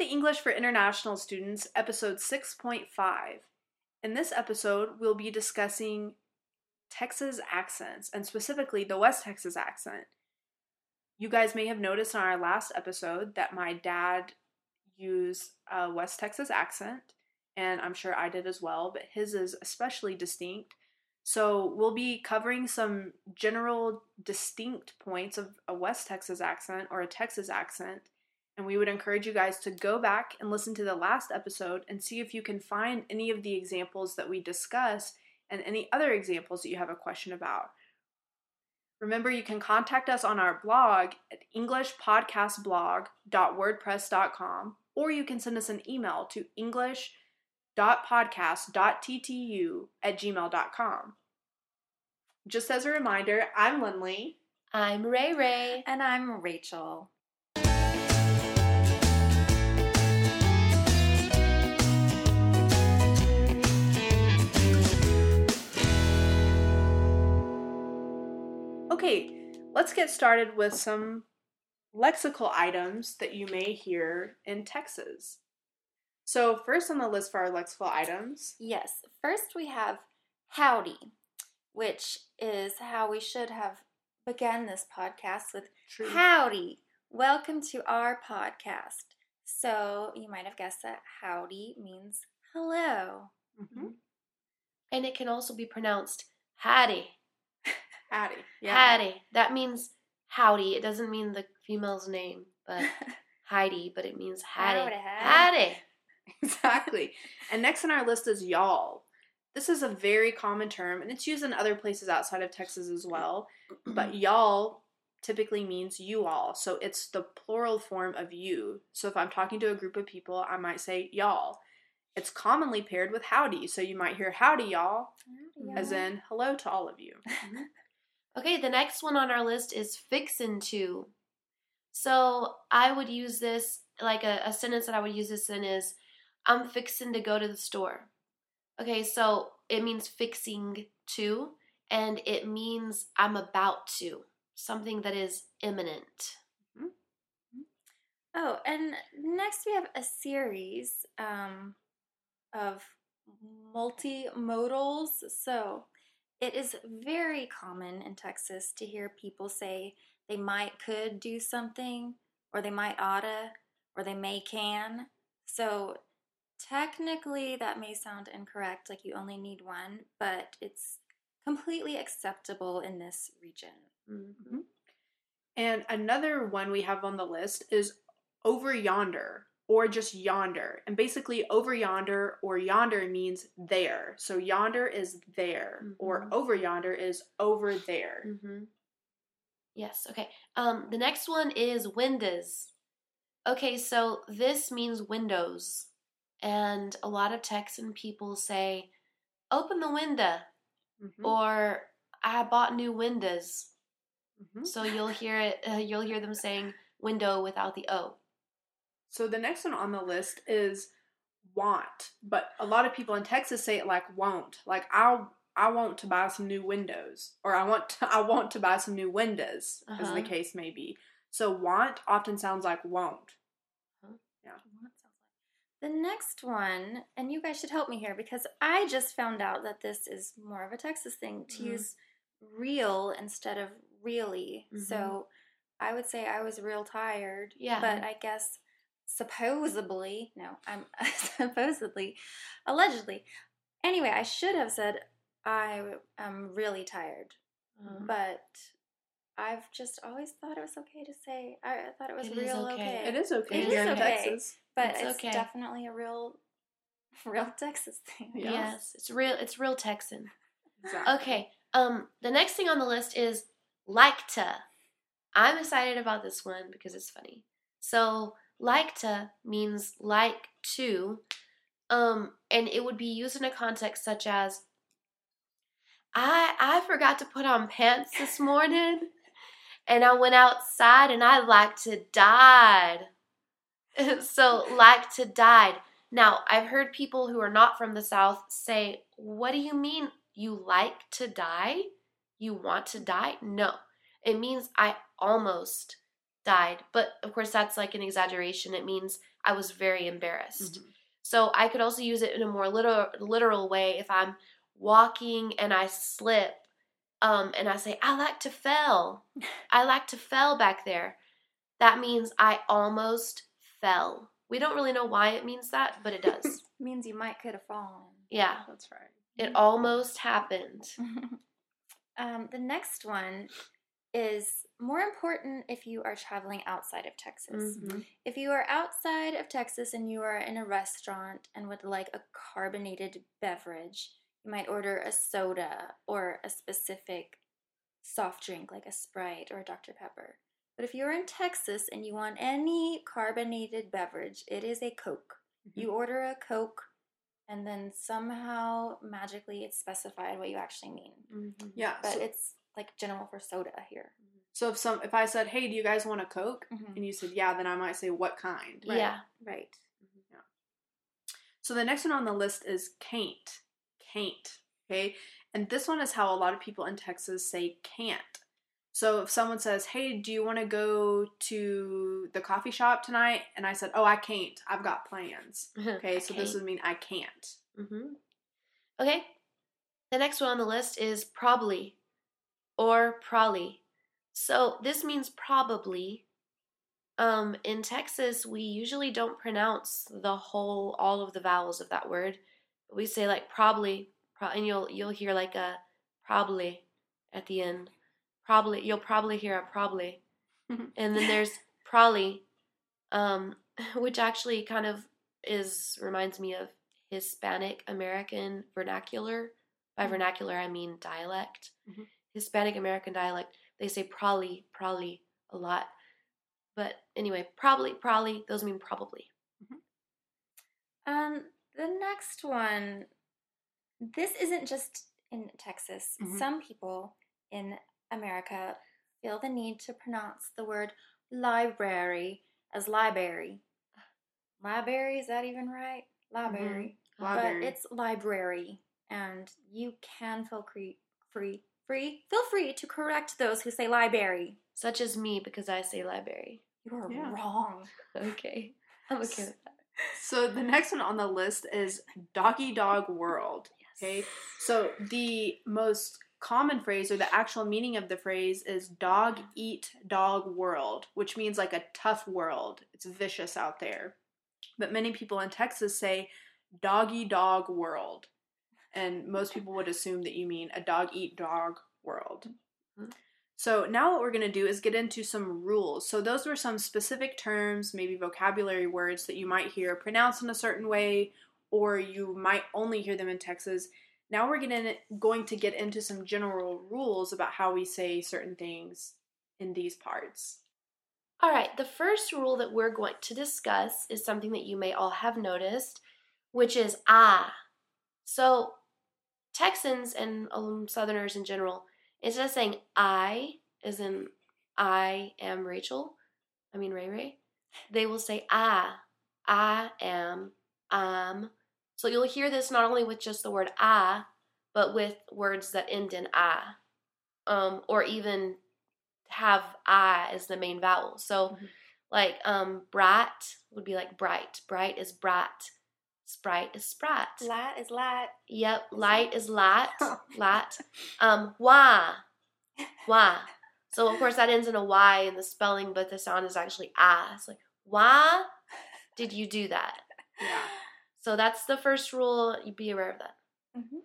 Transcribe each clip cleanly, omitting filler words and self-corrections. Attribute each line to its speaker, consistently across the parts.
Speaker 1: to English for International Students, episode 6.5. In this episode, we'll be discussing Texas accents, and specifically the West Texas accent. You guys may have noticed in our last episode that my dad used a West Texas accent, and I'm sure I did as well, but his is especially distinct. So we'll be covering some general distinct points of a West Texas accent or a Texas accent, and we would encourage you guys to go back and listen to the last episode and see if you can find any of the examples that we discussed and any other examples that you have a question about. Remember, you can contact us on our blog at englishpodcastblog.wordpress.com, or you can send us an email to english.podcast.ttu@gmail.com. Just as a reminder, I'm Lindley.
Speaker 2: I'm Ray Ray.
Speaker 3: And I'm Rachel.
Speaker 1: Okay, let's get started with some lexical items that you may hear in Texas. So first on the list for our lexical items.
Speaker 3: Yes, first we have howdy, which is how we should have begun this podcast with
Speaker 1: True.
Speaker 3: howdy. Welcome to our podcast. So you might have guessed that howdy means hello.
Speaker 1: Mm-hmm.
Speaker 2: And it can also be pronounced howdy.
Speaker 1: Howdy.
Speaker 2: Howdy. That means howdy. It doesn't mean the female's name, but Heidi, but it means howdy. Howdy.
Speaker 1: Exactly. And next on our list is y'all. This is a very common term, and it's used in other places outside of Texas as well. But y'all typically means you all. So it's the plural form of you. So if I'm talking to a group of people, I might say y'all. It's commonly paired with howdy. So you might hear howdy y'all, as in hello to all of you.
Speaker 2: Okay, the next one on our list is fixin' to. So I would use this, like a sentence that I would use this in is, I'm fixin' to go to the store. Okay, so it means fixing to, and it means I'm about to. Something that is imminent.
Speaker 3: Oh, and next we have a series of multimodals. So it is very common in Texas to hear people say they could do something, or they might oughta, or they may can. So technically that may sound incorrect, like you only need one, but it's completely acceptable in this region.
Speaker 1: Mm-hmm. And another one we have on the list is over yonder, or just yonder. And basically over yonder or yonder means there. So yonder is there, or over yonder is over there.
Speaker 2: Mm-hmm. Yes, okay. The next one is windows. Okay, so this means windows. And a lot of Texan people say, open the window, or I bought new windows. So you'll hear it. You'll hear them saying window without the O.
Speaker 1: So the next one on the list is want, but a lot of people in Texas say it like won't. Like I want to buy some new windows, or I want to buy some new windows, as the case may be. So want often sounds like won't. Yeah.
Speaker 3: The next one, and you guys should help me here because I just found out that this is more of a Texas thing to use real instead of really. So I would say I was real tired.
Speaker 2: Yeah.
Speaker 3: But I guess allegedly. Anyway, I should have said I am really tired. But I've just always thought it was okay to say, I thought it was real okay.
Speaker 1: It is okay.
Speaker 3: It
Speaker 1: You're
Speaker 3: is
Speaker 1: in
Speaker 3: okay.
Speaker 1: Texas.
Speaker 3: But
Speaker 2: it's
Speaker 3: it's
Speaker 2: okay.
Speaker 3: definitely a real Texas thing.
Speaker 2: Yes, it's real Texan.
Speaker 1: Exactly.
Speaker 2: Okay, the next thing on the list is like to. I'm excited about this one because it's funny. So like to means like to, and it would be used in a context such as, I forgot to put on pants this morning, and I went outside and I like to died. So like to died. Now, I've heard people who are not from the South say, what do you mean you like to die? You want to die? No. It means I almost died. But of course, that's like an exaggeration. It means I was very embarrassed.
Speaker 1: Mhm.
Speaker 2: So I could also use it in a more literal way if I'm walking and I slip, and I say, I like to fell. I like to fell back there. That means I almost fell. We don't really know why it means that, but it does.
Speaker 3: Means you might could have fallen.
Speaker 2: Yeah.
Speaker 1: That's right.
Speaker 2: It almost happened.
Speaker 3: The next one is more important if you are traveling outside of Texas.
Speaker 2: Mhm.
Speaker 3: If you are outside of Texas and you are in a restaurant and would like a carbonated beverage, you might order a soda or a specific soft drink like a Sprite or a Dr. Pepper. But if you're in Texas and you want any carbonated beverage, it is a Coke.
Speaker 1: Mhm.
Speaker 3: You order a Coke, and then somehow magically it's specified what you actually mean.
Speaker 2: Mhm.
Speaker 1: Yeah.
Speaker 3: But
Speaker 1: So,
Speaker 3: it's like general for soda here.
Speaker 1: so if I said, "Hey, do you guys want a Coke?"
Speaker 3: Mhm.
Speaker 1: and you said, "Yeah," then I might say, "What kind?"
Speaker 3: Right.
Speaker 2: Yeah.
Speaker 3: Right.
Speaker 1: So the next one on the list is can't. Can't. Okay? And this one is how a lot of people in Texas say can't. So if someone says, "Hey, do you want to go to the coffee shop tonight?" and I said, "Oh, I can't. I've got plans." Okay, so this
Speaker 2: can't.
Speaker 1: would mean I can't.
Speaker 2: Okay. The next one on the list is probably or probably. So this means probably. In Texas, we usually don't pronounce all of the vowels of that word. We say like probably, and you'll hear like a probably at the end. Probably, you'll probably hear a probably, and then there's probably, which actually kind of reminds me of Hispanic American vernacular. By vernacular, I mean dialect.
Speaker 1: Mhm.
Speaker 2: Hispanic American dialect. They say probably a lot. But anyway, probably, those mean probably.
Speaker 3: The next one, this isn't just in Texas.
Speaker 1: Mhm.
Speaker 3: Some people in America feel the need to pronounce the word library as library. Library, is that even right? Library.
Speaker 1: Library.
Speaker 3: But it's library. And you can feel feel free to correct those who say library.
Speaker 2: Such as me, because I say library.
Speaker 3: You are
Speaker 1: Yeah.
Speaker 3: wrong.
Speaker 2: Okay. I'm okay with that.
Speaker 1: So the next one on the list is doggy dog world. Okay, so the most common phrase or the actual meaning of the phrase is dog eat dog world, which means like a tough world. It's vicious out there. But many people in Texas say doggy dog world. And most people would assume that you mean a dog eat dog world.
Speaker 2: Mhm.
Speaker 1: So now what we're going to do is get into some rules. So those were some specific terms, maybe vocabulary words that you might hear pronounced in a certain way, or you might only hear them in Texas. Now we're going to get into some general rules about how we say certain things in these parts.
Speaker 2: All right, the first rule that we're going to discuss is something that you may all have noticed, which is ah. So Texans and Southerners in general, instead of saying I, as in I am Ray Ray, they will say I am, So you'll hear this not only with just the word but with words that end in or even have I as the main vowel. So like brat would be like bright. Bright is brat. Sprite is sprat.
Speaker 3: Lat is lat.
Speaker 2: Yep, light is lat. Lat. Wah. Wah. So of course that ends in a Y in the spelling, but the sound is actually ah. It's like, why did you do that?
Speaker 1: Yeah.
Speaker 2: So that's the first rule. You be aware of that.
Speaker 3: Mm-hmm.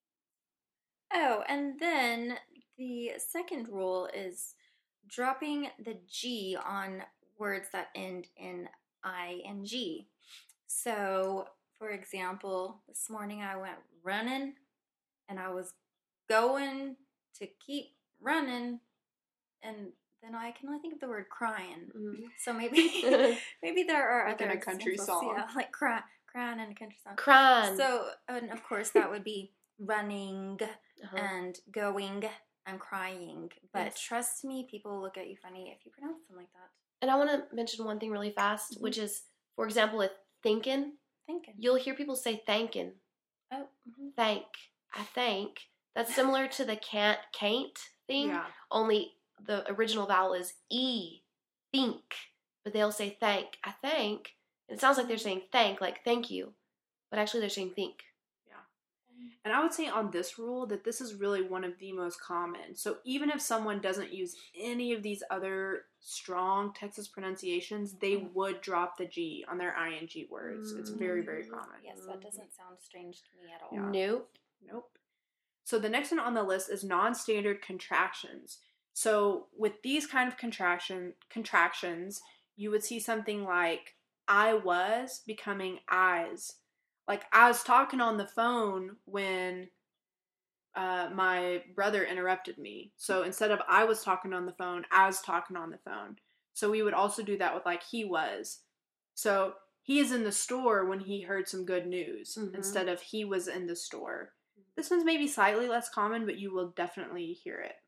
Speaker 3: Oh, and then the second rule is dropping the G on words that end in ing. So, for example, this morning I went running and I was going to keep running, and then I can only think of the word crying.
Speaker 2: Mm-hmm.
Speaker 3: So maybe there are
Speaker 1: like
Speaker 3: other
Speaker 1: in a country
Speaker 3: examples.
Speaker 1: song.
Speaker 3: Yeah, like crying in a country song.
Speaker 2: Crying.
Speaker 3: So, and of course, that would be running
Speaker 2: Uh-huh.
Speaker 3: and going and crying. But
Speaker 2: Yes.
Speaker 3: trust me, people will look at you funny if you pronounce them like that.
Speaker 2: And I want to mention one thing really fast,
Speaker 3: Mhm.
Speaker 2: which is, for example, with thinking,
Speaker 3: Thinking.
Speaker 2: you'll hear people say thanking.
Speaker 3: Oh. Mm-hmm.
Speaker 2: Thank. I think. That's similar to the can't thing,
Speaker 1: Yeah.
Speaker 2: only the original vowel is E. think, but they'll say thank. I thank. And it sounds like they're saying thank, like thank you, but actually they're saying think.
Speaker 1: And I would say on this rule that this is really one of the most common. So even if someone doesn't use any of these other strong Texas pronunciations, they would drop the G on their ing words. It's very, very common.
Speaker 3: Yes, that doesn't sound strange to me at all.
Speaker 1: Yeah. Nope. So the next one on the list is non-standard contractions. So with these kind of contractions, you would see something like I was becoming I's. Like, I was talking on the phone when my brother interrupted me. So instead of I was talking on the phone, I was talking on the phone. So we would also do that with, like, he was. So he is in the store when he heard some good news instead of he was in the store. This one's maybe slightly less common, but you will definitely hear it.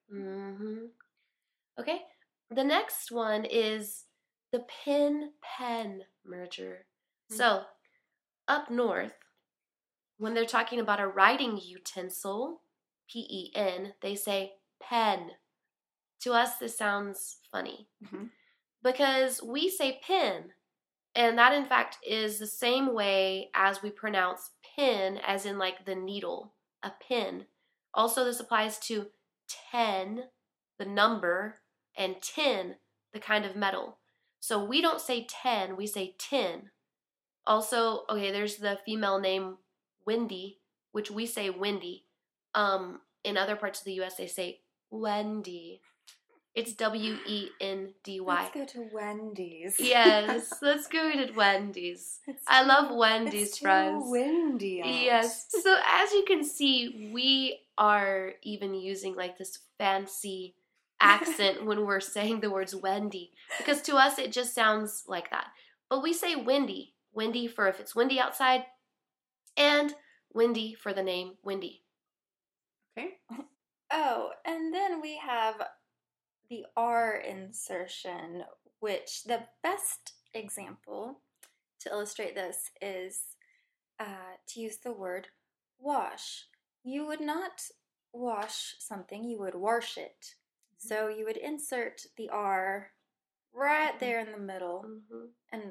Speaker 2: Okay. The next one is the pin-pen merger. So, up north, when they're talking about a writing utensil, P-E-N, they say pen. To us, this sounds funny because we say pin, and that in fact is the same way as we pronounce pin, as in like the needle, a pin. Also, this applies to 10, the number, and tin, the kind of metal. So we don't say 10, we say tin. Also, okay, there's the female name Wendy, which we say Wendy. In other parts of the U.S., they say Wendy. It's W-E-N-D-Y.
Speaker 3: Let's go to Wendy's.
Speaker 2: Yes, let's go to Wendy's. I love Wendy's fries.
Speaker 3: It's too windy out.
Speaker 2: Yes. So as you can see, we are even using like this fancy accent when we're saying the words Wendy, because to us it just sounds like that. But we say Wendy. Wendy for if it's windy outside, and Wendy for the name Wendy.
Speaker 1: Okay.
Speaker 3: Oh, and then we have the R insertion, which the best example to illustrate this is to use the word wash. You would not wash something, you would wash it. So you would insert the R right there in the middle, and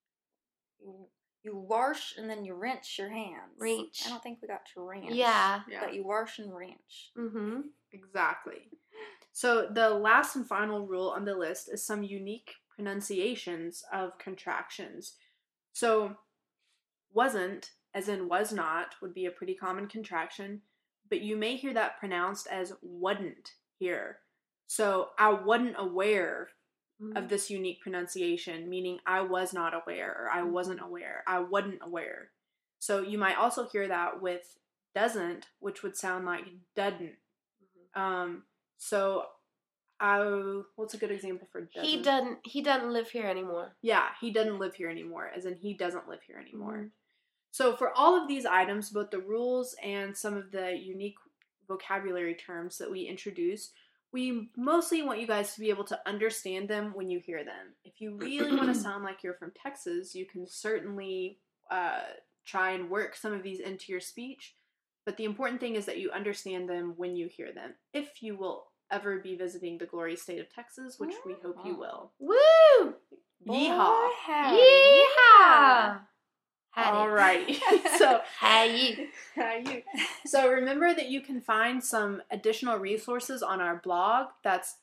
Speaker 3: you wash and then you rinse your hands.
Speaker 2: Rinse.
Speaker 3: I don't think we got to ranch.
Speaker 2: Yeah.
Speaker 3: But you wash and rinse.
Speaker 1: Exactly. So the last and final rule on the list is some unique pronunciations of contractions. So wasn't, as in was not, would be a pretty common contraction, but you may hear that pronounced as wouldn't here. So I wasn't aware of this unique pronunciation, meaning I was not aware, or I wasn't aware, I wasn't aware. So you might also hear that with doesn't, which would sound like doesn't. So what's a good example for doesn't?
Speaker 2: He doesn't live here anymore.
Speaker 1: Yeah, he doesn't live here anymore, as in he doesn't live here anymore. So for all of these items, both the rules and some of the unique vocabulary terms that we introduced, we mostly want you guys to be able to understand them when you hear them. If you really want to sound like you're from Texas, you can certainly try and work some of these into your speech. But the important thing is that you understand them when you hear them, if you will ever be visiting the glorious state of Texas, which we hope you will.
Speaker 2: Woo!
Speaker 1: Yeehaw!
Speaker 2: Yeehaw!
Speaker 1: All right. So,
Speaker 2: Hey.
Speaker 1: So remember that you can find some additional resources on our blog. That's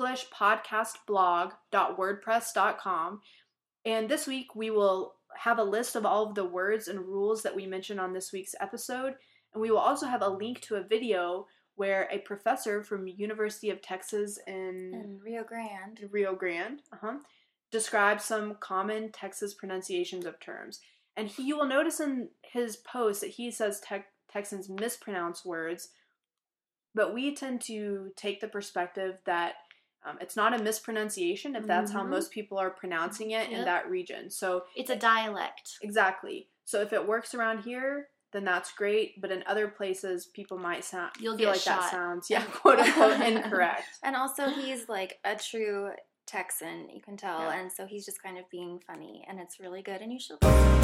Speaker 1: englishpodcastblog.wordpress.com. And this week we will have a list of all of the words and rules that we mentioned on this week's episode. And we will also have a link to a video where a professor from University of Texas in
Speaker 3: Rio Grande
Speaker 1: describes some common Texas pronunciations of terms. And you will notice in his post that he says Texans mispronounce words, but we tend to take the perspective that it's not a mispronunciation if that's how most people are pronouncing it in that region. So
Speaker 2: it's a dialect.
Speaker 1: Exactly. So if it works around here, then that's great. But in other places, people might feel like
Speaker 2: shot.
Speaker 1: That sounds, quote unquote, incorrect.
Speaker 3: And also, he's like a true Texan, you can tell, and so he's just kind of being funny, and it's really good, and you should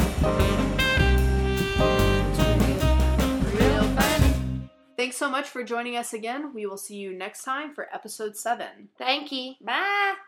Speaker 1: real fun. Thanks so much for joining us again. We will see you next time for episode 7.
Speaker 2: Thank you.
Speaker 3: Bye.